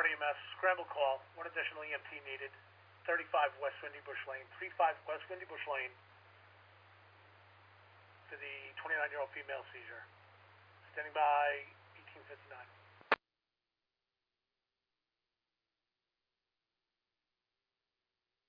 EMS, scramble call, one additional EMT needed, 35 West Windy Bush Lane, 35 West Windy Bush Lane, for the 29-year-old female seizure. Standing by, 1859.